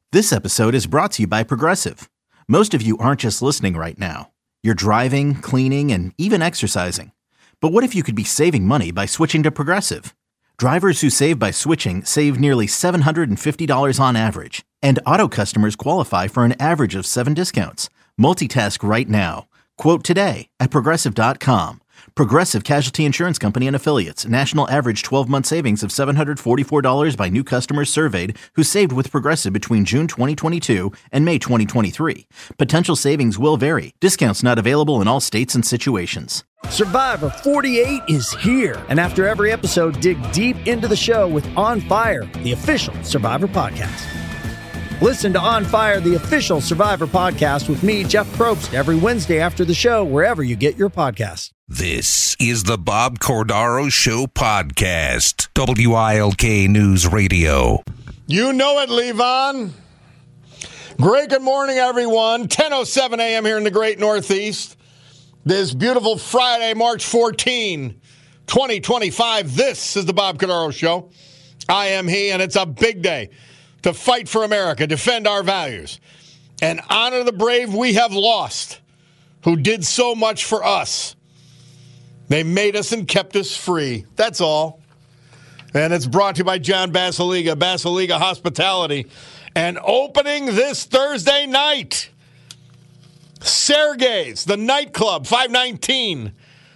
This episode is brought to you by Progressive. Most of you aren't just listening right now. You're driving, cleaning, and even exercising. But what if you could be saving money by switching to Progressive? Drivers who save by switching save nearly $750 on average. And auto customers qualify for an average of 7 discounts. Multitask right now. Quote today at Progressive.com. Progressive Casualty Insurance Company and Affiliates. National average 12-month savings of $744 by new customers surveyed who saved with Progressive between June 2022 and May 2023. Potential savings will vary. Discounts not available in all states and situations. Survivor 48 is here. And after every episode, dig deep into the show with On Fire, the official Survivor podcast. Listen to On Fire, the official Survivor podcast with me, Jeff Probst, every Wednesday after the show, wherever you get your podcasts. This is the Bob Cordaro Show podcast, WILK News Radio. You know it, Levon. Great good morning, everyone. 10:07 a.m. here in the great Northeast. This beautiful Friday, March 14, 2025. This is the Bob Cordaro Show. I am he, and it's a big day to fight for America, defend our values, and honor the brave we have lost who did so much for us. They made us and kept us free. That's all. And it's brought to you by John Basiliga, Basiliga Hospitality. And opening this Thursday night, Sergey's, the nightclub, 519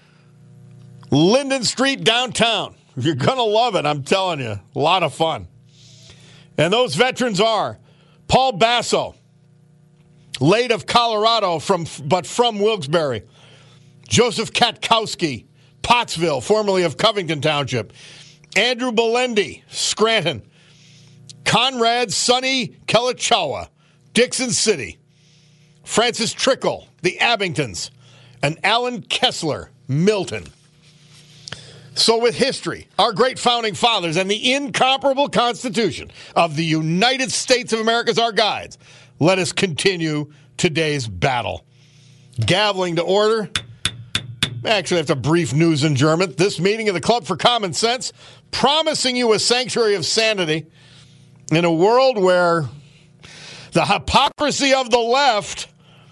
Linden Street, downtown. You're going to love it, I'm telling you. A lot of fun. And those veterans are Paul Basso, late of Colorado, but from Wilkes-Barre. Joseph Katkowski, Pottsville, formerly of Covington Township. Andrew Belendi, Scranton. Conrad Sonny Kelichawa, Dixon City. Francis Trickle, the Abingtons. And Alan Kessler, Milton. So with history, our great founding fathers, and the incomparable Constitution of the United States of America as our guides, let us continue today's battle. Gaveling to order. Actually, I have to brief news in German. This meeting of the Club for Common Sense, promising you a sanctuary of sanity in a world where the hypocrisy of the left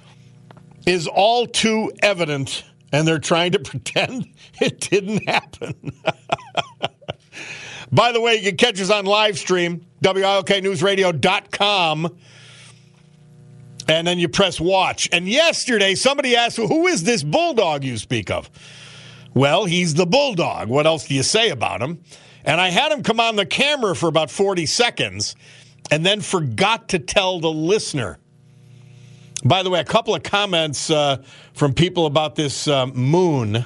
is all too evident, and they're trying to pretend it didn't happen. By the way, you can catch us on live stream, WILKNewsRadio.com. And then you press watch. And yesterday, somebody asked, well, who is this bulldog you speak of? Well, he's the bulldog. What else do you say about him? And I had him come on the camera for about 40 seconds and then forgot to tell the listener. By the way, a couple of comments from people about this moon.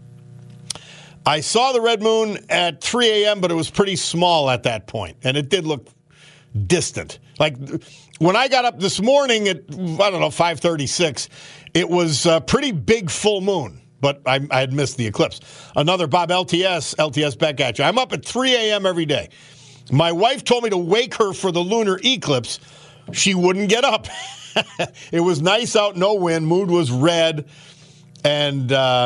I saw the red moon at 3 a.m., but it was pretty small at that point, and it did look distant. Like when I got up this morning at, 5:36, it was a pretty big full moon, but I had missed the eclipse. Another Bob LTS back at you. I'm up at 3 a.m. every day. My wife told me to wake her for the lunar eclipse. She wouldn't get up. It was nice out, no wind, mood was red, and,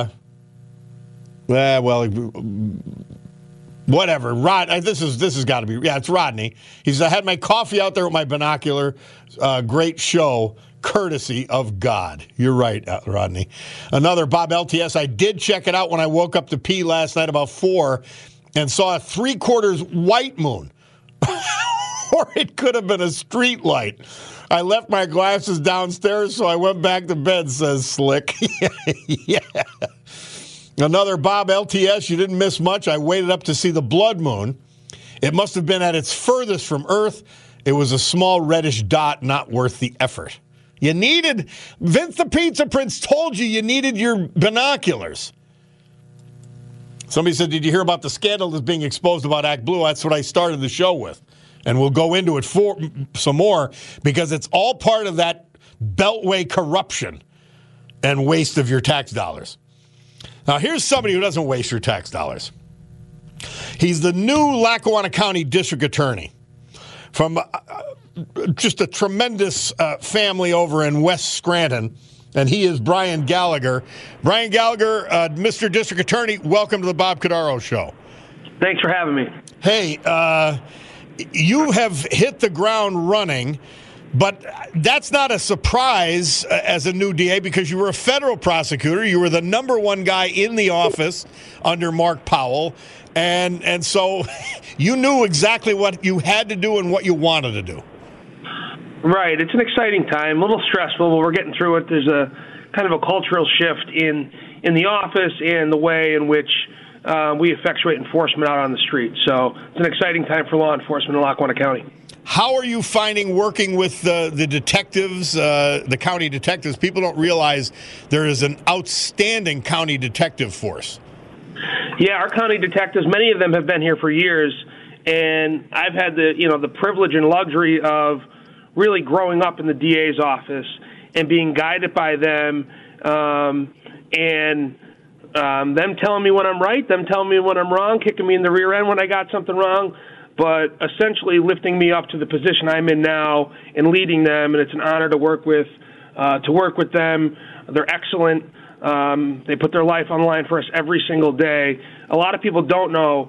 whatever. This has got to be, it's Rodney. He says, I had my coffee out there with my binocular. Great show, courtesy of God. You're right, Rodney. Another Bob LTS. I did check it out when I woke up to pee last night about 4 and saw a 3/4 white moon. Or it could have been a street light. I left my glasses downstairs, so I went back to bed, says Slick. Yeah. Another Bob LTS, you didn't miss much. I waited up to see the blood moon. It must have been at its furthest from Earth. It was a small reddish dot, not worth the effort. Vince the Pizza Prince told you needed your binoculars. Somebody said, did you hear about the scandal that's being exposed about Act Blue? That's what I started the show with. And we'll go into it for some more because it's all part of that beltway corruption and waste of your tax dollars. Now, here's somebody who doesn't waste your tax dollars. He's the new Lackawanna County District Attorney from just a tremendous family over in West Scranton, and he is Brian Gallagher. Brian Gallagher, Mr. District Attorney, welcome to the Bob Cordaro Show. Thanks for having me. Hey, you have hit the ground running But that's not a surprise as a new DA because you were a federal prosecutor. You were the number one guy in the office under Mark Powell. And so you knew exactly what you had to do and what you wanted to do. Right. It's an exciting time, a little stressful, but we're getting through it. There's a kind of a cultural shift in the office and the way in which we effectuate enforcement out on the street. So it's an exciting time for law enforcement in Lackawanna County. How are you finding working with the detectives, the county detectives? People don't realize there is an outstanding county detective force. Yeah, our county detectives, many of them have been here for years, and I've had the privilege and luxury of really growing up in the DA's office and being guided by them, and them telling me when I'm right, them telling me when I'm wrong, kicking me in the rear end when I got something wrong, but essentially lifting me up to the position I'm in now and leading them, and it's an honor to work with them. They're excellent. They put their life on the line for us every single day. A lot of people don't know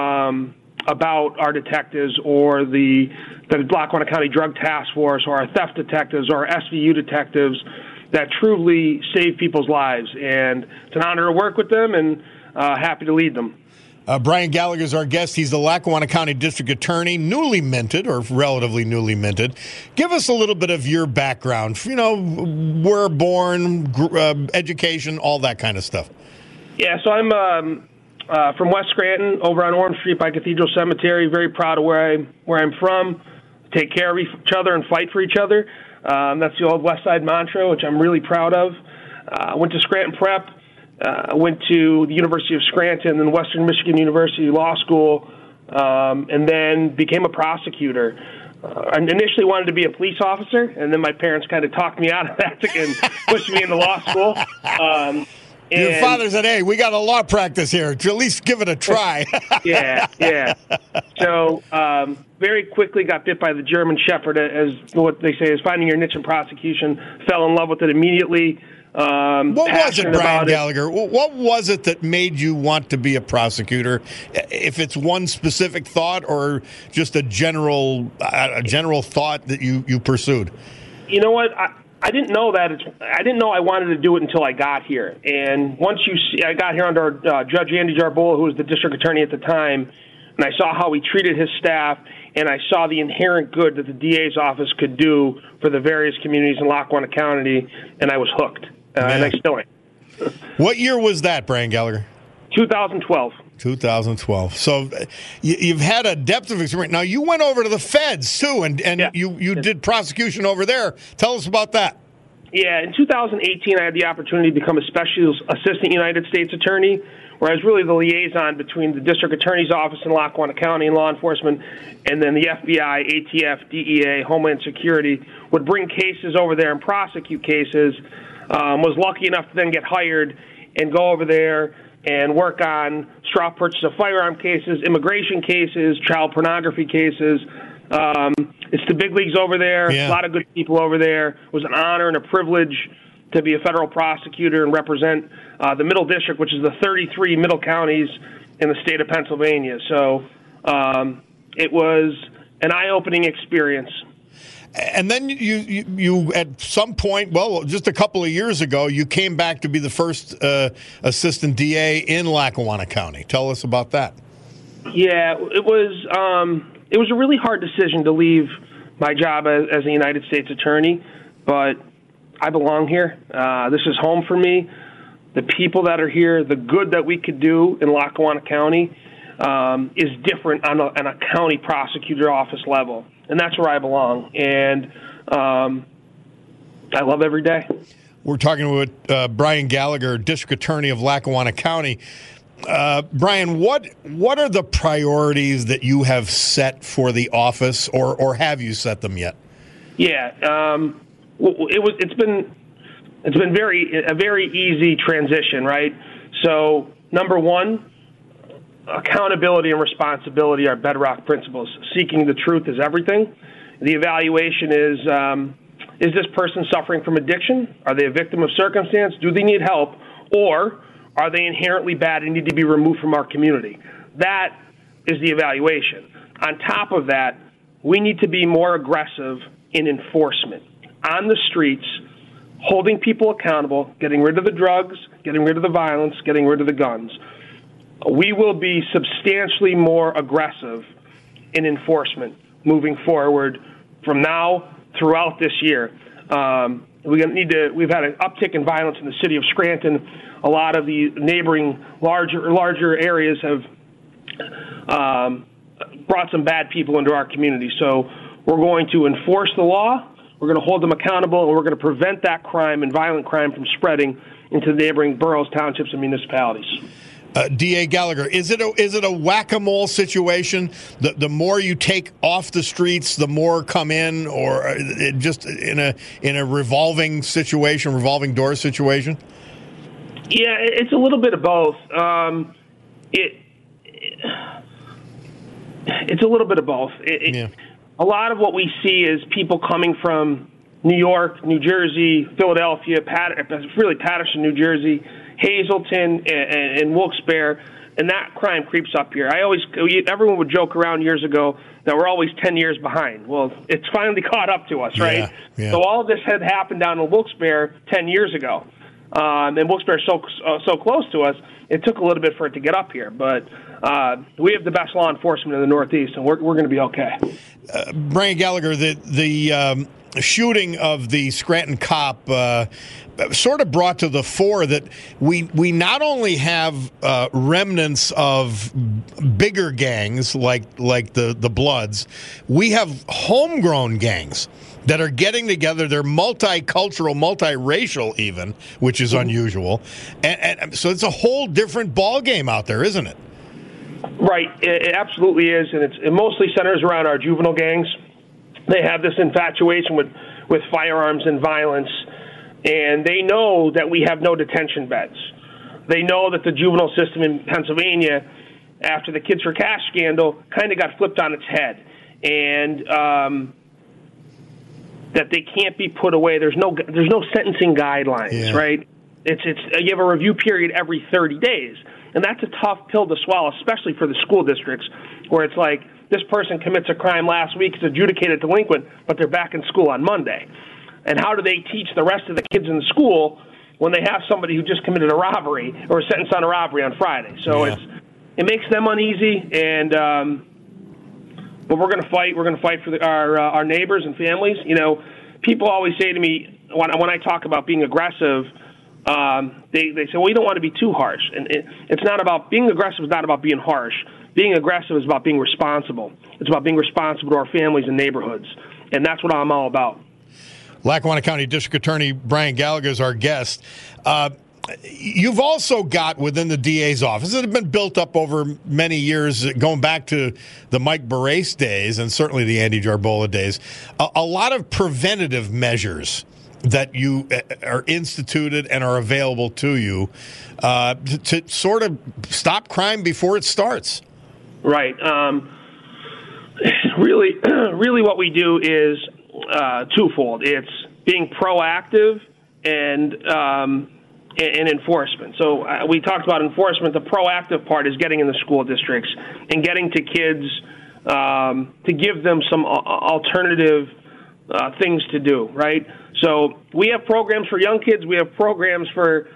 about our detectives or the Lackawanna County Drug Task Force or our theft detectives or our SVU detectives that truly save people's lives. And it's an honor to work with them and happy to lead them. Brian Gallagher is our guest. He's the Lackawanna County District Attorney, newly minted or relatively newly minted. Give us a little bit of your background. You know, where born, education, all that kind of stuff. Yeah, so I'm from West Scranton, over on Orm Street by Cathedral Cemetery. Very proud of where I'm from. Take care of each other and fight for each other. That's the old West Side mantra, which I'm really proud of. Went to Scranton Prep. Went to the University of Scranton and Western Michigan University Law School, and then became a prosecutor. I initially wanted to be a police officer, and then my parents kind of talked me out of that and pushed me into law school. Your father said, hey, we got a law practice here. At least give it a try. Yeah. So very quickly got bit by the German Shepherd, as what they say is finding your niche in prosecution. Fell in love with it immediately. What was it, Brian Gallagher? What was it that made you want to be a prosecutor? If it's one specific thought or just a general thought that you pursued? You know what? I didn't know that. I didn't know I wanted to do it until I got here. And once I got here under Judge Andy Jarbola, who was the district attorney at the time, and I saw how he treated his staff, and I saw the inherent good that the DA's office could do for the various communities in Lackawanna County, and I was hooked. And I still am. What year was that, Brian Gallagher? 2012. 2012. So you've had a depth of experience. Now, you went over to the feds, too, and yeah. you did prosecution over there. Tell us about that. Yeah, in 2018, I had the opportunity to become a special assistant United States attorney, where I was really the liaison between the district attorney's office in Lackawanna County and law enforcement, and then the FBI, ATF, DEA, Homeland Security would bring cases over there and prosecute cases. Was lucky enough to then get hired and go over there and work on straw purchase of firearm cases, immigration cases, child pornography cases. It's the big leagues over there. Yeah. A lot of good people over there. It was an honor and a privilege to be a federal prosecutor and represent the Middle District, which is the 33 middle counties in the state of Pennsylvania. So it was an eye-opening experience. And then you at some point, well, just a couple of years ago, you came back to be the first assistant DA in Lackawanna County. Tell us about that. Yeah, it was a really hard decision to leave my job as a United States attorney, but I belong here. This is home for me. The people that are here, the good that we could do in Lackawanna County is different on a county prosecutor office level. And that's where I belong. And I love every day. We're talking with Brian Gallagher, District Attorney of Lackawanna County. Brian, what are the priorities that you have set for the office, or have you set them yet? Yeah, it's been a very easy transition, right? So number one, accountability and responsibility are bedrock principles. Seeking the truth is everything. The evaluation is this person suffering from addiction? Are they a victim of circumstance? Do they need help? Or are they inherently bad and need to be removed from our community? That is the evaluation. On top of that, we need to be more aggressive in enforcement on the streets, holding people accountable, getting rid of the drugs, getting rid of the violence, getting rid of the guns. We will be substantially more aggressive in enforcement moving forward from now throughout this year. We've had an uptick in violence in the city of Scranton. A lot of the neighboring larger areas have brought some bad people into our community. So we're going to enforce the law, we're going to hold them accountable, and we're going to prevent that crime and violent crime from spreading into the neighboring boroughs, townships, and municipalities. D.A. Gallagher, is it a whack-a-mole situation? The more you take off the streets, the more come in, or just in a revolving situation, revolving door situation? Yeah, it's a little bit of both. It's a little bit of both. A lot of what we see is people coming from New York, New Jersey, Philadelphia, really Paterson, New Jersey, Hazleton, and Wilkes-Barre, and that crime creeps up here. Everyone would joke around years ago that we're always 10 years behind. Well, it's finally caught up to us, right? Yeah. So all of this had happened down in Wilkes-Barre 10 years ago. And Wilkes-Barre is so close to us, it took a little bit for it to get up here. But we have the best law enforcement in the Northeast, and we're going to be okay. Brian Gallagher, the shooting of the Scranton cop sort of brought to the fore that we not only have remnants of bigger gangs like the Bloods, we have homegrown gangs that are getting together. They're multicultural, multiracial even, which is unusual. And so it's a whole different ballgame out there, isn't it? Right. It absolutely is, and it mostly centers around our juvenile gangs. They have this infatuation with firearms and violence, and they know that we have no detention beds. They know that the juvenile system in Pennsylvania, after the Kids for Cash scandal, kind of got flipped on its head, and that they can't be put away. There's no sentencing guidelines, right? It's you have a review period every 30 days, and that's a tough pill to swallow, especially for the school districts, where it's like, this person commits a crime last week, is adjudicated delinquent, but they're back in school on Monday. And how do they teach the rest of the kids in the school when they have somebody who just committed a robbery or a sentence on a robbery on Friday? So it makes them uneasy, and but we're going to fight. We're going to fight for our neighbors and families. You know, people always say to me when I talk about being aggressive, they say, well, you don't want to be too harsh. And it's not about being aggressive. It's not about being harsh. Being aggressive is about being responsible. It's about being responsible to our families and neighborhoods. And that's what I'm all about. Lackawanna County District Attorney Brian Gallagher is our guest. You've also got within the DA's office that have been built up over many years, going back to the Mike Barrace days and certainly the Andy Jarbola days, a lot of preventative measures that you are instituted and are available to you to sort of stop crime before it starts. Right. Really what we do is twofold. It's being proactive and enforcement. So we talked about enforcement. The proactive part is getting in the school districts and getting to kids to give them some alternative things to do, right? So we have programs for young kids. We have programs for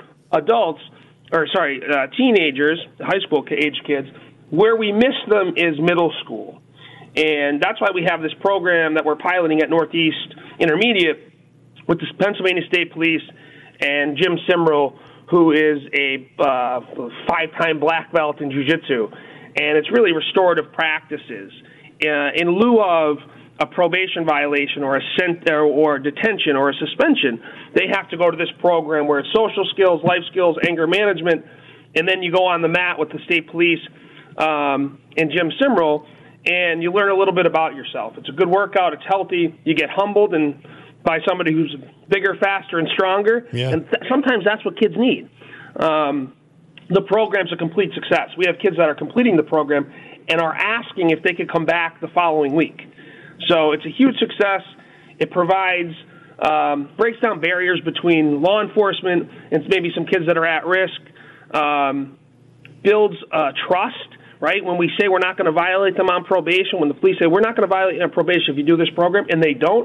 teenagers, high school age kids. Where we miss them is middle school. And that's why we have this program that we're piloting at Northeast Intermediate with the Pennsylvania State Police and Jim Simrel, who is a 5-time black belt in jiu-jitsu. And it's really restorative practices. In lieu of a probation violation or or detention or a suspension, they have to go to this program where it's social skills, life skills, anger management, and then you go on the mat with the state police and Jim Simrel, and you learn a little bit about yourself. It's a good workout. It's healthy. You get humbled by somebody who's bigger, faster, and stronger. Yeah. And sometimes that's what kids need. The program's a complete success. We have kids that are completing the program and are asking if they could come back the following week. So it's a huge success. It provides, breaks down barriers between law enforcement and maybe some kids that are at risk, builds trust, right? When we say we're not going to violate them on probation, when the police say we're not going to violate you on probation if you do this program, and they don't,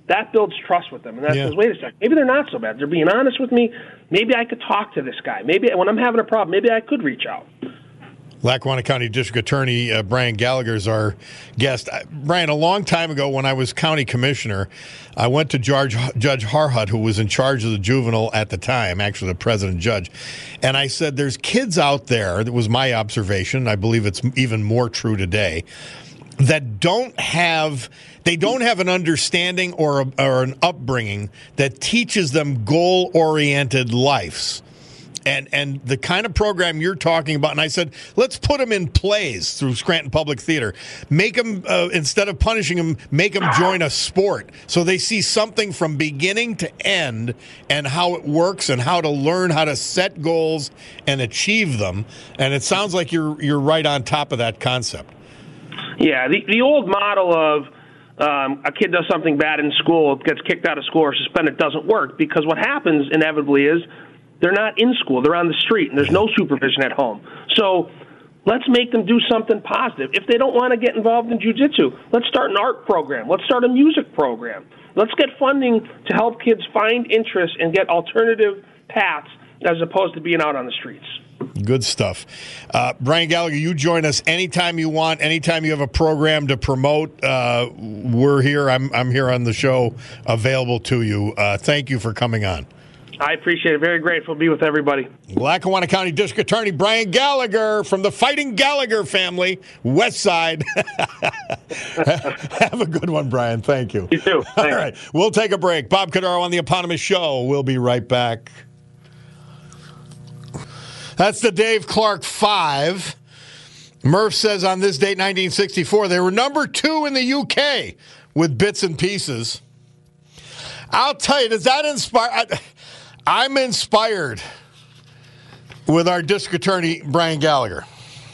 that builds trust with them. And that says, wait a second, maybe they're not so bad. They're being honest with me. Maybe I could talk to this guy. Maybe when I'm having a problem, maybe I could reach out. Lackawanna County District Attorney Brian Gallagher is our guest. Brian, a long time ago when I was county commissioner, I went to Judge Harhut, who was in charge of the juvenile at the time, actually the president judge, and I said, there's kids out there, that was my observation, I believe it's even more true today, that don't have an understanding or an upbringing that teaches them goal-oriented lives. And the kind of program you're talking about, and I said, let's put them in plays through Scranton Public Theater. Make them, instead of punishing them, make them join a sport so they see something from beginning to end and how it works and how to learn how to set goals and achieve them. And it sounds like you're right on top of that concept. Yeah, the old model of a kid does something bad in school, gets kicked out of school or suspended, doesn't work, because what happens inevitably is they're not in school. They're on the street, and there's no supervision at home. So let's make them do something positive. If they don't want to get involved in jiu-jitsu, let's start an art program. Let's start a music program. Let's get funding to help kids find interest and get alternative paths as opposed to being out on the streets. Good stuff. Brian Gallagher, you join us anytime you want, anytime you have a program to promote. We're here. I'm here on the show, available to you. Thank you for coming on. I appreciate it. Very grateful to be with everybody. Lackawanna County District Attorney Brian Gallagher from the Fighting Gallagher family, West Side. Have a good one, Brian. Thank you. You too. Thanks. All right. We'll take a break. Bob Cordaro on the eponymous show. We'll be right back. That's the Dave Clark 5. Murph says on this date, 1964, they were number 2 in the UK with Bits and Pieces. I'll tell you, does that inspire? I'm inspired with our district attorney, Brian Gallagher.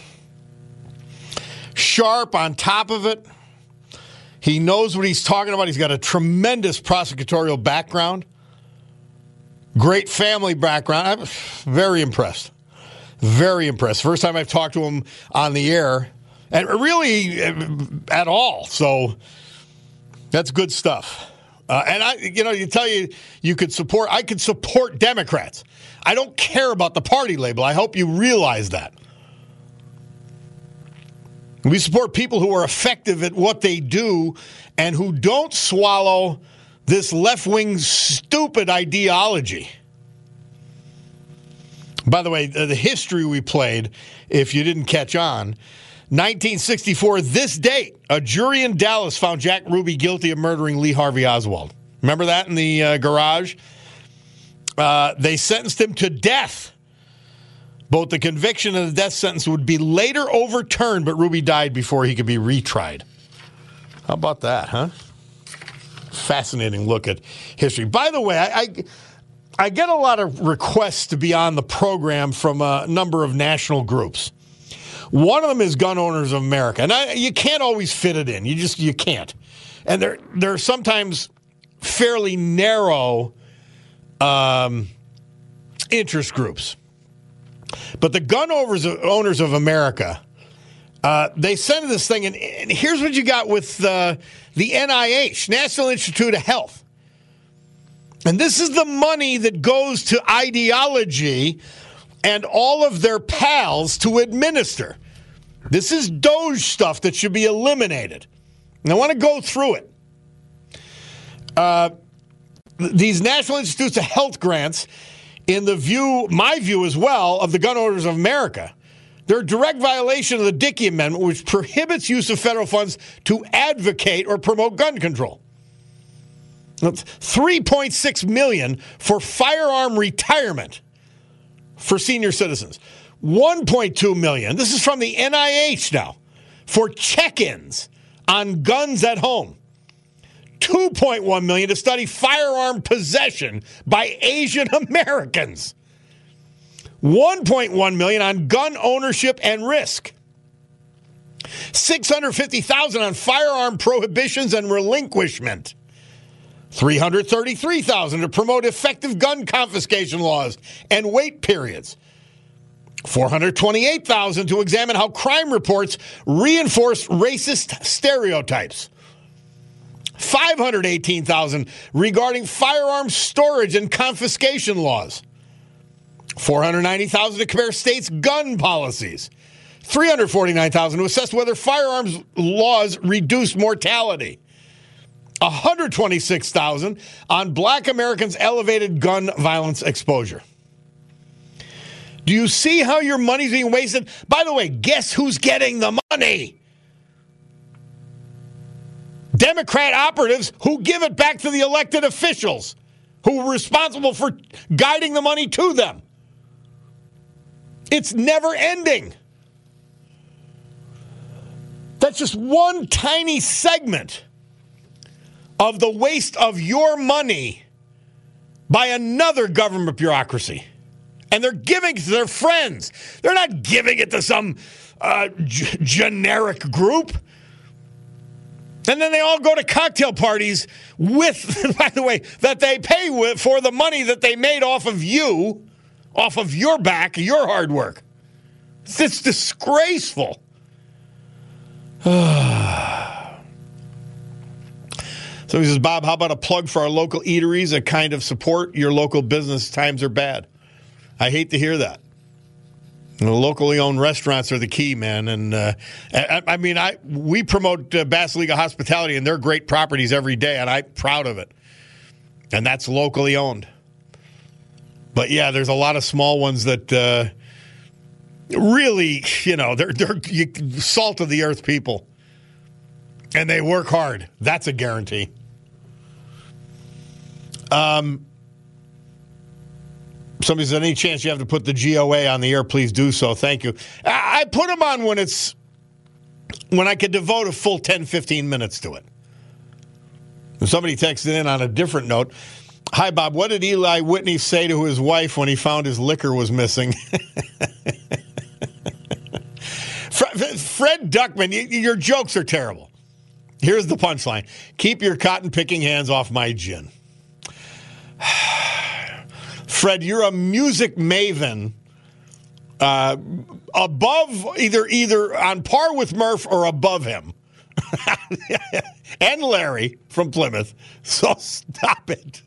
Sharp, on top of it. He knows what he's talking about. He's got a tremendous prosecutorial background. Great family background. I'm very impressed. Very impressed. First time I've talked to him on the air, and really at all. So that's good stuff. And you could support. I could support Democrats. I don't care about the party label. I hope you realize that. We support people who are effective at what they do and who don't swallow this left-wing stupid ideology. By the way, the history we played, if you didn't catch on, 1964, this date, a jury in Dallas found Jack Ruby guilty of murdering Lee Harvey Oswald. Remember that in the garage? They sentenced him to death. Both the conviction and the death sentence would be later overturned, but Ruby died before he could be retried. How about that, huh? Fascinating look at history. By the way, I get a lot of requests to be on the program from a number of national groups. One of them is Gun Owners of America, and you can't always fit it in. You can't. And they're sometimes fairly narrow interest groups. But the Gun Owners of America, they sent this thing, and here's what you got with the NIH, National Institute of Health. And this is the money that goes to ideology and all of their pals to administer. This is Doge stuff that should be eliminated. And I want to go through it. These National Institutes of Health grants, in my view as well, of the Gun Owners of America, they're a direct violation of the Dickey Amendment, which prohibits use of federal funds to advocate or promote gun control. $3.6 million for firearm retirement for senior citizens. $1.2 million, this is from the NIH now, for check-ins on guns at home. $2.1 million to study firearm possession by Asian Americans. $1.1 million on gun ownership and risk. $650,000 on firearm prohibitions and relinquishment. $333,000 to promote effective gun confiscation laws and wait periods. $428,000 to examine how crime reports reinforce racist stereotypes. $518,000 regarding firearms storage and confiscation laws. $490,000 to compare states' gun policies. $349,000 to assess whether firearms laws reduce mortality. $126,000 on Black Americans' elevated gun violence exposure. Do you see how your money's being wasted? By the way, guess who's getting the money? Democrat operatives who give it back to the elected officials who are responsible for guiding the money to them. It's never ending. That's just one tiny segment of the waste of your money by another government bureaucracy. And they're giving it to their friends. They're not giving it to some generic group. And then they all go to cocktail parties with, by the way, that they pay with for the money that they made off of you, off of your back, your hard work. It's disgraceful. So he says, Bob, how about a plug for our local eateries, a kind of support your local business? Times are bad. I hate to hear that. The locally owned restaurants are the key, man. And we promote Basiliga Hospitality, and they're great properties every day, and I'm proud of it. And that's locally owned. But yeah, there's a lot of small ones that really, they're salt of the earth people, and they work hard. That's a guarantee. Somebody said, any chance you have to put the GOA on the air, please do so. Thank you. I put them on when I could devote a full 10, 15 minutes to it. Somebody texted in on a different note. Hi, Bob. What did Eli Whitney say to his wife when he found his liquor was missing? Fred Duckman, your jokes are terrible. Here's the punchline. Keep your cotton-picking hands off my gin. Fred, you're a music maven above, either on par with Murph or above him. And Larry from Plymouth. So stop it.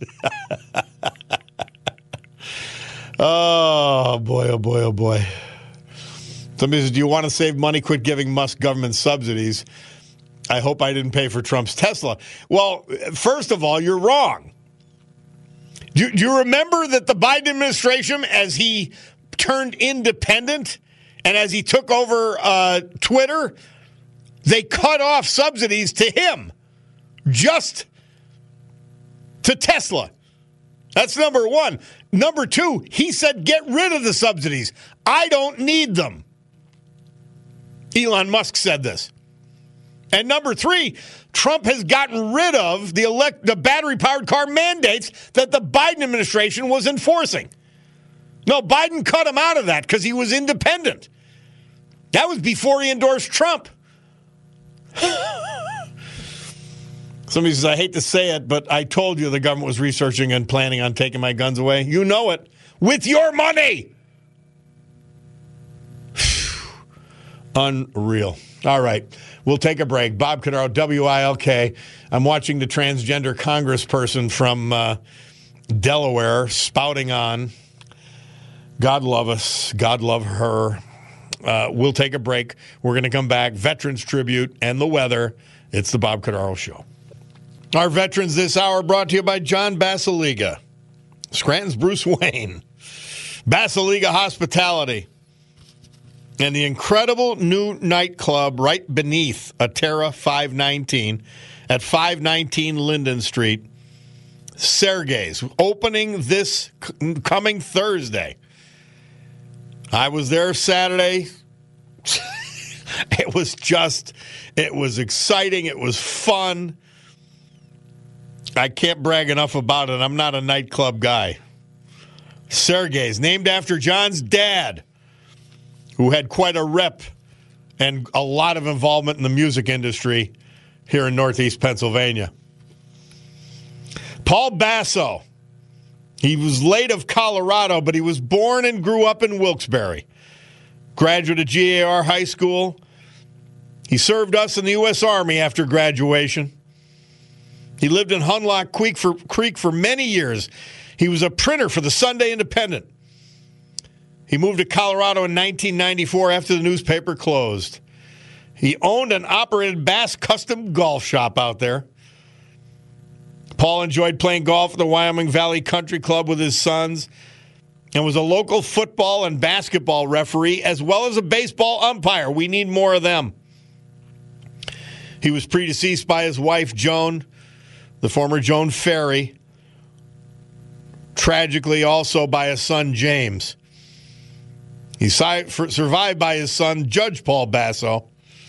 Oh, boy, oh, boy, oh, boy. Somebody says, do you want to save money? Quit giving Musk government subsidies. I hope I didn't pay for Trump's Tesla. Well, first of all, you're wrong. Do you remember that the Biden administration, as he turned independent and as he took over Twitter, they cut off subsidies to him, just to Tesla. That's number one. Number two, he said, get rid of the subsidies. I don't need them. Elon Musk said this. And number three, Trump has gotten rid of the battery-powered car mandates that the Biden administration was enforcing. No, Biden cut him out of that because he was independent. That was before he endorsed Trump. Somebody says, I hate to say it, but I told you the government was researching and planning on taking my guns away. You know it. With your money. Unreal. All right. We'll take a break. Bob Cordaro, WILK. I'm watching the transgender congressperson from Delaware spouting on. God love us. God love her. We'll take a break. We're going to come back. Veterans Tribute and the weather. It's the Bob Cordaro Show. Our veterans this hour brought to you by John Basiliga, Scranton's Bruce Wayne, Basiliga Hospitality, and the incredible new nightclub right beneath Atera 519 at 519 Linden Street, Sergey's, opening this coming Thursday. I was there Saturday. It was exciting. It was fun. I can't brag enough about it. I'm not a nightclub guy. Sergey's, named after John's dad, who had quite a rep and a lot of involvement in the music industry here in Northeast Pennsylvania. Paul Basso. He was late of Colorado, but he was born and grew up in Wilkes-Barre. Graduate of GAR High School. He served us in the U.S. Army after graduation. He lived in Hunlock Creek for many years. He was a printer for the Sunday Independent. He moved to Colorado in 1994 after the newspaper closed. He owned and operated Bass Custom Golf Shop out there. Paul enjoyed playing golf at the Wyoming Valley Country Club with his sons and was a local football and basketball referee as well as a baseball umpire. We need more of them. He was predeceased by his wife, Joan, the former Joan Ferry, tragically also by his son, James. He's survived by his son, Judge Paul Basso,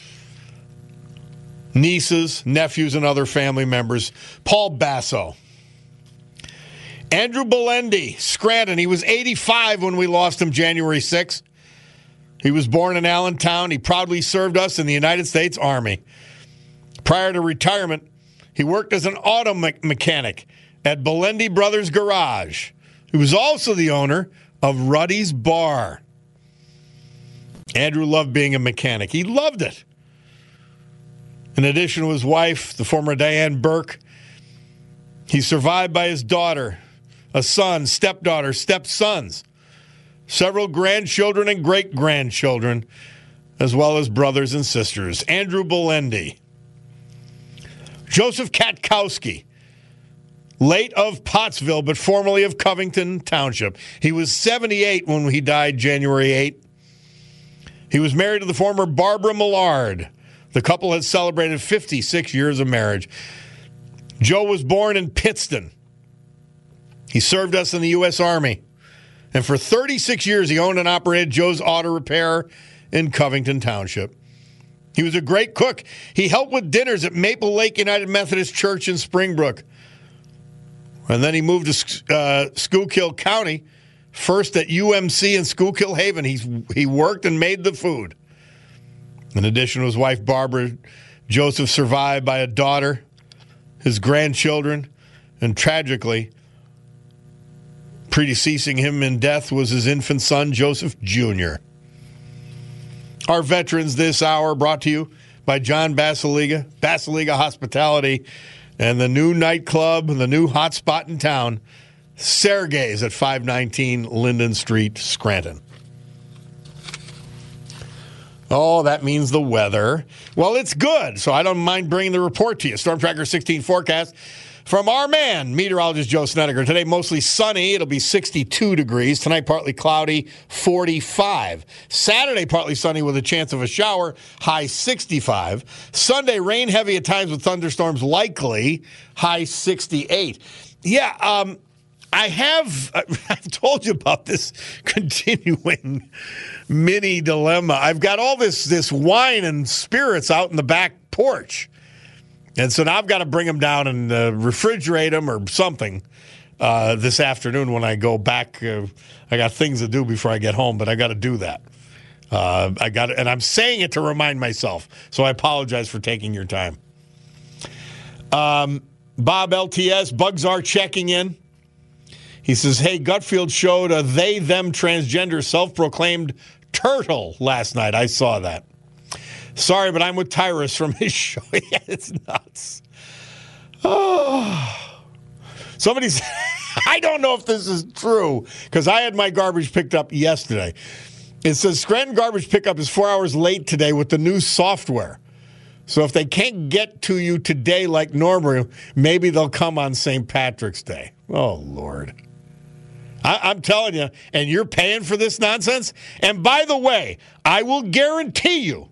nieces, nephews, and other family members. Paul Basso. Andrew Belendi, Scranton. He was 85 when we lost him January 6th. He was born in Allentown. He proudly served us in the United States Army. Prior to retirement, he worked as an auto mechanic at Belendi Brothers Garage. He was also the owner of Ruddy's Bar. Andrew loved being a mechanic. He loved it. In addition to his wife, the former Diane Burke, he's survived by his daughter, a son, stepdaughter, stepsons, several grandchildren and great-grandchildren, as well as brothers and sisters. Andrew Belendi. Joseph Katkowski, late of Pottsville, but formerly of Covington Township. He was 78 when he died January 8. He was married to the former Barbara Millard. The couple had celebrated 56 years of marriage. Joe was born in Pittston. He served us in the U.S. Army. And for 36 years, he owned and operated Joe's Auto Repair in Covington Township. He was a great cook. He helped with dinners at Maple Lake United Methodist Church in Springbrook. And then he moved to Schuylkill County, first at UMC in Schuylkill Haven. He worked and made the food. In addition to his wife, Barbara, Joseph survived by a daughter, his grandchildren, and tragically, predeceasing him in death was his infant son, Joseph Jr. Our veterans this hour brought to you by John Basiliga, Basiliga Hospitality, and the new nightclub, the new hot spot in town, Sergei's at 519 Linden Street, Scranton. Oh, that means the weather. Well, it's good, so I don't mind bringing the report to you. Storm Tracker 16 forecast from our man, meteorologist Joe Snedeker. Today, mostly sunny. It'll be 62 degrees. Tonight, partly cloudy, 45. Saturday, partly sunny with a chance of a shower, high 65. Sunday, rain heavy at times with thunderstorms likely, high 68. Yeah, I've told you about this continuing mini dilemma. I've got all this wine and spirits out in the back porch. And so now I've got to bring them down and refrigerate them or something this afternoon when I go back. I got things to do before I get home, but I got to do that. And I'm saying it to remind myself. So I apologize for taking your time. Bob LTS, Bugs are checking in. He says, hey, Gutfield showed a they-them transgender self-proclaimed turtle last night. I saw that. Sorry, but I'm with Tyrus from his show. Yeah, it's nuts. Oh. Somebody said, I don't know if this is true, because I had my garbage picked up yesterday. It says Scranton garbage pickup is 4 hours late today with the new software. So if they can't get to you today like normal, maybe they'll come on St. Patrick's Day. Oh, Lord. I'm telling you, and you're paying for this nonsense? And by the way, I'll guarantee you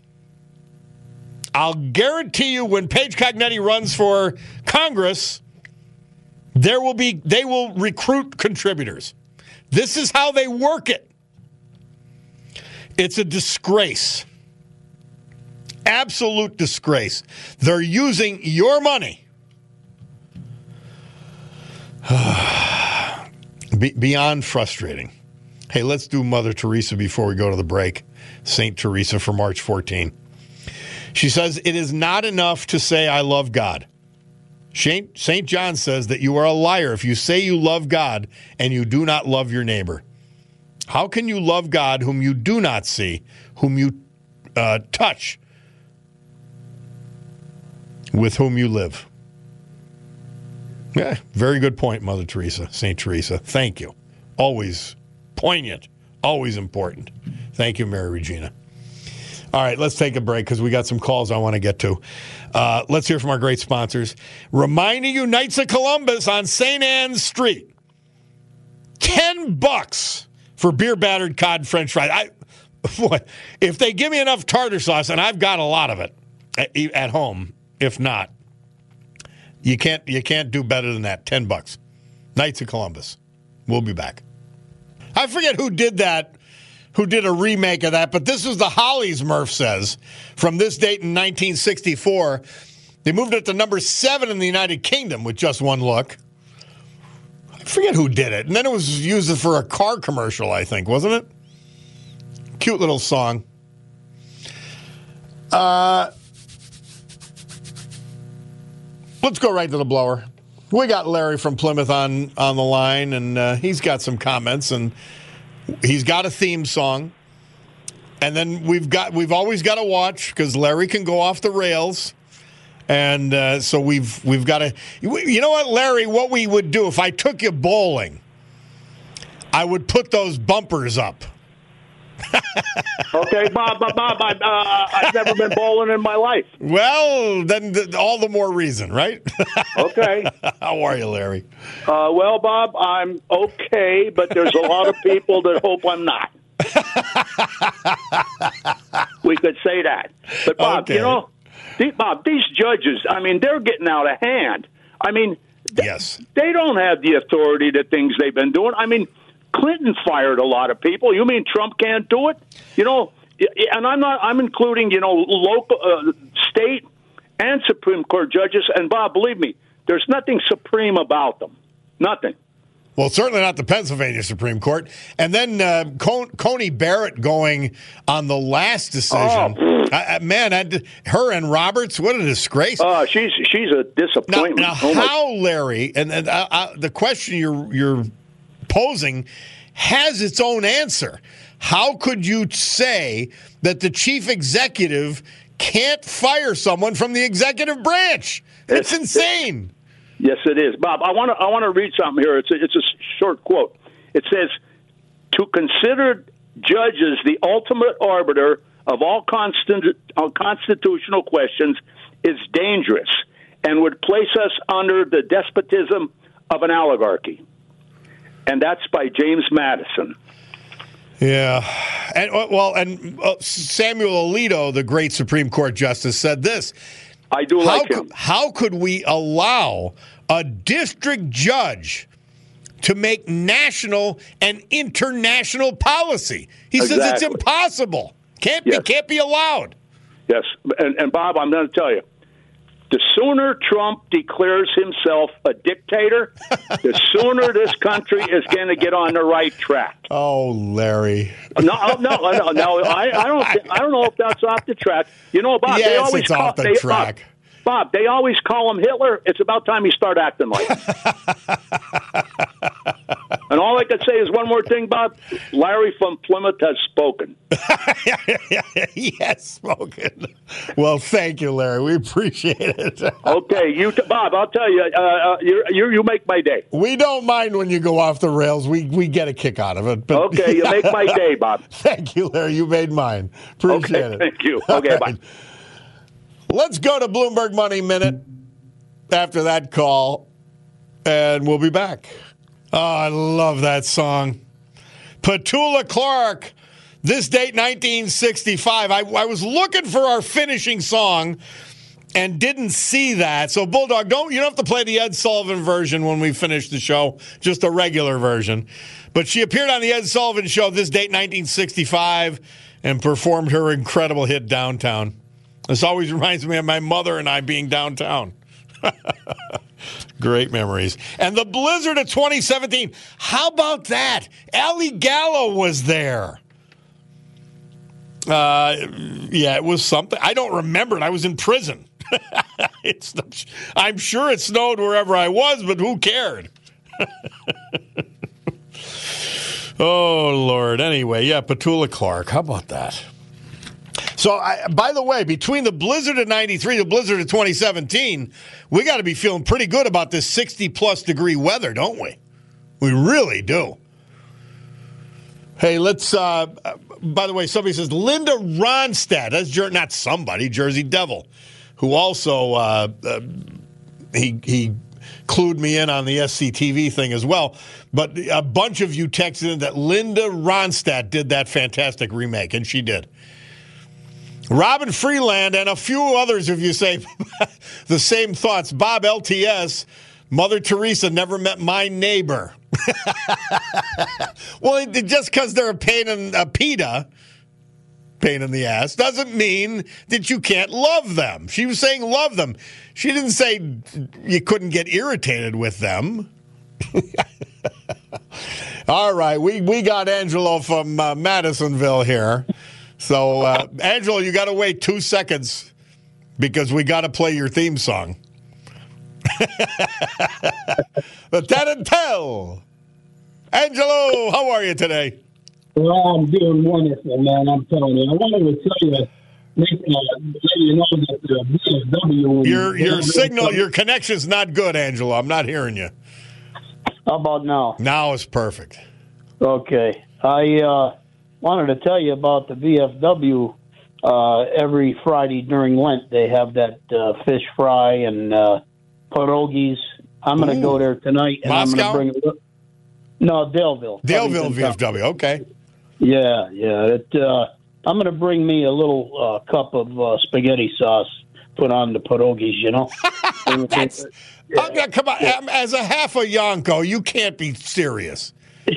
when Paige Cognetti runs for Congress, they will recruit contributors. This is how they work it. It's a disgrace. Absolute disgrace. They're using your money. Beyond frustrating. Hey, let's do Mother Teresa before we go to the break. St. Teresa for March 14. She says, it is not enough to say I love God. St. John says that you are a liar if you say you love God and you do not love your neighbor. How can you love God whom you do not see, whom you touch, with whom you live? Yeah, very good point, Mother Teresa, St. Teresa. Thank you. Always poignant, always important. Thank you, Mary Regina. All right, let's take a break because we got some calls I want to get to. Let's hear from our great sponsors. Reminding you, Knights of Columbus on St. Anne's Street. $10 for beer-battered cod French fries. If they give me enough tartar sauce, and I've got a lot of it at home, if not, you can't do better than that. $10. Knights of Columbus. We'll be back. I forget who did that, who did a remake of that, but this was the Hollies, Murph says, from this date in 1964. They moved it to number 7 in the United Kingdom with just one look. I forget who did it. And then it was used for a car commercial, I think, wasn't it? Cute little song. Let's go right to the blower. We got Larry from Plymouth on the line, and he's got some comments, and he's got a theme song. And then we've always got to watch because Larry can go off the rails, and so we've got to. You know what, Larry? What we would do if I took you bowling, I would put those bumpers up. Okay, Bob, I've never been bowling in my life. Well, then all the more reason, right? Okay. How are you, Larry? Well, Bob, I'm okay, but there's a lot of people that hope I'm not. We could say that. But, Bob, okay. these judges, I mean, they're getting out of hand. I mean, Yes. They don't have the authority to things they've been doing. I mean, Clinton fired a lot of people. You mean Trump can't do it? And I'm including, local, state and Supreme Court judges. And Bob, believe me, there's nothing supreme about them. Nothing. Well, certainly not the Pennsylvania Supreme Court. And then Coney Barrett going on the last decision. Her and Roberts, what a disgrace. She's a disappointment. Now how, Larry, and the question you're posing has its own answer. How could you say that the chief executive can't fire someone from the executive branch? It's insane. Yes, it is, Bob. I want to read something here. It's a short quote. It says, "To consider judges the ultimate arbiter of all constitutional questions is dangerous and would place us under the despotism of an oligarchy." And that's by James Madison. Yeah. And Samuel Alito, the great Supreme Court justice, said this. I do like him. How could we allow a district judge to make national and international policy? He says it's impossible. Can't be allowed. Yes. And Bob, I'm going to tell you, the sooner Trump declares himself a dictator, the sooner this country is going to get on the right track. Oh, Larry. No. I don't know if that's off the track. Bob. Yes, they always it's off the track. Bob, they always call him Hitler. It's about time he start acting like him. And all I could say is one more thing, Bob. Larry from Plymouth has spoken. He has spoken. Well, thank you, Larry. We appreciate it. Okay, Bob, I'll tell you, you make my day. We don't mind when you go off the rails. We get a kick out of it. But, okay, you make my day, Bob. Thank you, Larry. You made mine. Appreciate it. Thank you. Okay, bye. Let's go to Bloomberg Money Minute after that call, and we'll be back. Oh, I love that song. Petula Clark, this date 1965. I was looking for our finishing song and didn't see that. So, Bulldog, you don't have to play the Ed Sullivan version when we finish the show, just a regular version. But she appeared on the Ed Sullivan Show this date 1965 and performed her incredible hit Downtown. This always reminds me of my mother and I being downtown. Great memories. And the blizzard of 2017. How about that? Allie Gallo was there. Yeah, it was something. I don't remember it. I was in prison. I'm sure it snowed wherever I was, but who cared? Oh, Lord. Anyway, yeah, Petula Clark. How about that? So, by the way, between the blizzard of 93, the blizzard of 2017, we got to be feeling pretty good about this 60-plus degree weather, don't we? We really do. Hey, let's, by the way, somebody says, Linda Ronstadt, that's not somebody, Jersey Devil, who also, he clued me in on the SCTV thing as well. But a bunch of you texted in that Linda Ronstadt did that fantastic remake, and she did. Robin Freeland and a few others of you say the same thoughts. Bob LTS, Mother Teresa never met my neighbor. Well, just because they're a pain in the ass, doesn't mean that you can't love them. She was saying love them. She didn't say you couldn't get irritated with them. All right, we got Angelo from Madisonville here. So, Angelo, you got to wait 2 seconds because we got to play your theme song. Lieutenant Tell. Angelo, how are you today? Well, I'm doing wonderful, man. I'm telling you. I wanted to tell you, let you know that the BMW... Your signal, your connection's not good, Angelo. I'm not hearing you. How about now? Now it's perfect. Okay. I wanted to tell you about the VFW. Every Friday during Lent, they have that fish fry and pierogies. I'm going to go there tonight. And Moscow? I'm going to bring No, Daleville. Daleville VFW, okay. Yeah. I'm going to bring me a little cup of spaghetti sauce, put on the pierogies, you know. Come on, as a half a Yonko, you can't be serious.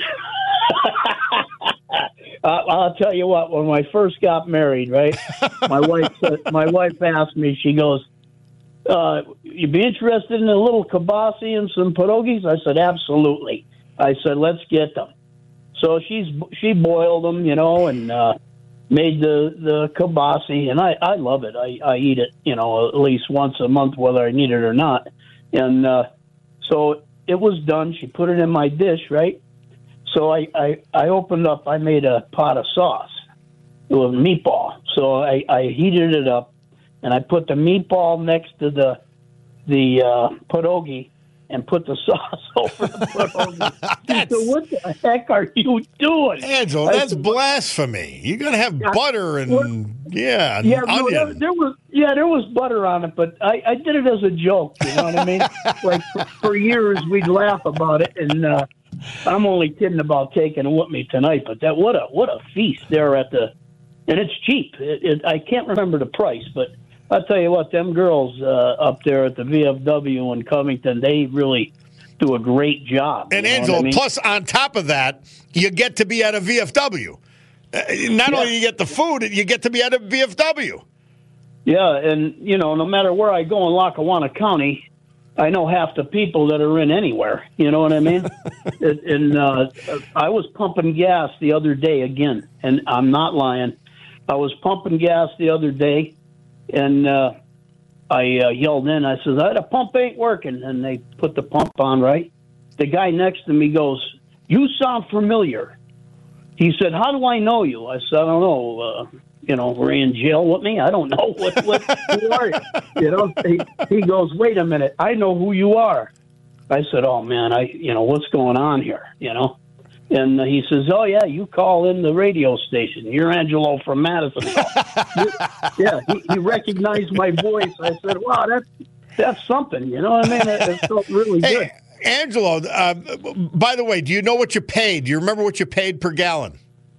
I'll tell you what. When I first got married, right, my wife asked me. She goes, "You be interested in a little kibasi and some pierogies?" I said, "Absolutely." I said, "Let's get them." So she boiled them, you know, and made the kibasi, and I love it. I eat it, you know, at least once a month, whether I need it or not. And so it was done. She put it in my dish, right? So I opened up. I made a pot of sauce. It was meatball. So I heated it up, and I put the meatball next to the pierogi, and put the sauce over the pierogi. So what the heck are you doing? Angelo, that's blasphemy. You got to have butter and onion. There was butter on it, but I did it as a joke. You know what I mean? Like for years we'd laugh about it, and I'm only kidding about taking it with me tonight. But that what a feast there and it's cheap. I can't remember the price, but I'll tell you what, them girls up there at the VFW in Covington, they really do a great job. And Angelo, plus on top of that, you get to be at a VFW. Not only you get the food, you get to be at a VFW. Yeah, and, you know, no matter where I go in Lackawanna County, I know half the people that are in anywhere. You know what I mean? And I was pumping gas the other day again, and I'm not lying. I was pumping gas the other day, and I yelled in. I said, "The pump ain't working." And they put the pump on, right? The guy next to me goes, "You sound familiar." He said, "How do I know you?" I said, "I don't know. You know, were you in jail with me? I don't know. What who are you?" You know, he goes, "Wait a minute. I know who you are." I said, "Oh, man, what's going on here?" You know? And he says, "Oh, yeah, you call in the radio station. You're Angelo from Madisonville." Yeah, he recognized my voice. I said, "Wow, that's something." You know what I mean? It felt really good. Angelo, by the way, do you know what you paid? Do you remember what you paid per gallon?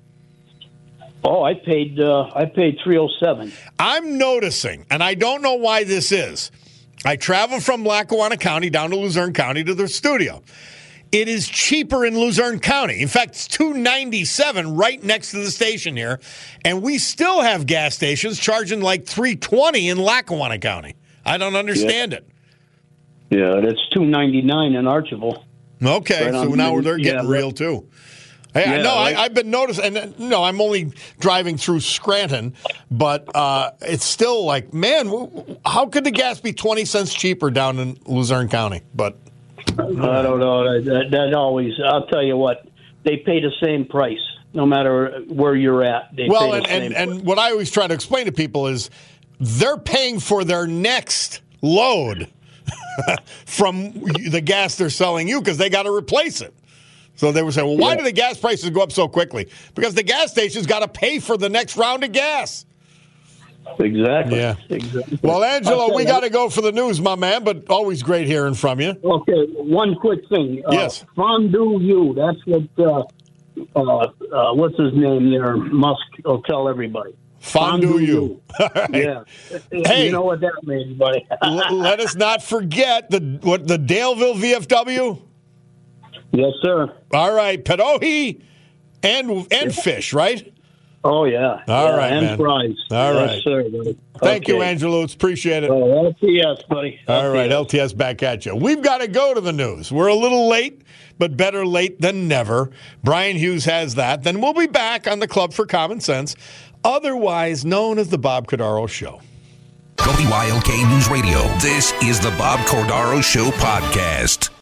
Oh, I paid $3.07. I'm noticing, and I don't know why this is. I travel from Lackawanna County down to Luzerne County to the studio. It is cheaper in Luzerne County. In fact, it's $2.97 right next to the station here, and we still have gas stations charging like $3.20 in Lackawanna County. I don't understand it. Yeah, that's $2.99 in Archibald. Okay, so now they're getting real too. Hey, I've been noticing, and I'm only driving through Scranton, but it's still like, man, how could the gas be 20 cents cheaper down in Luzerne County? But I don't know. That always, I'll tell you what, they pay the same price. no matter where you're at. They Well, pay the same. and what I always try to explain to people is they're paying for their next load from the gas they're selling you because they got to replace it. So they would say, well, why do the gas prices go up so quickly? Because the gas station's got to pay for the next round of gas. Exactly. Yeah. Exactly. Well, Angelo, we got to go for the news, my man, but always great hearing from you. Okay, one quick thing. Yes. Fondue you. That's what, what's his name there? Musk will tell everybody. Fondue you. All right. Yeah. Hey. You know what that means, buddy. Let us not forget the Daleville VFW. Yes, sir. All right, Pedohi and fish, right? Oh, yeah. All right, and man. fries. All right. Yes, sir, buddy. Thank you, Okay. Angelo. Appreciate it. LTS, buddy. All right, LTS. LTS back at you. We've got to go to the news. We're a little late, but better late than never. Brian Hughes has that. Then we'll be back on the Club for Common Sense, otherwise known as the Bob Cordaro Show. WILK News Radio. This is the Bob Cordaro Show podcast.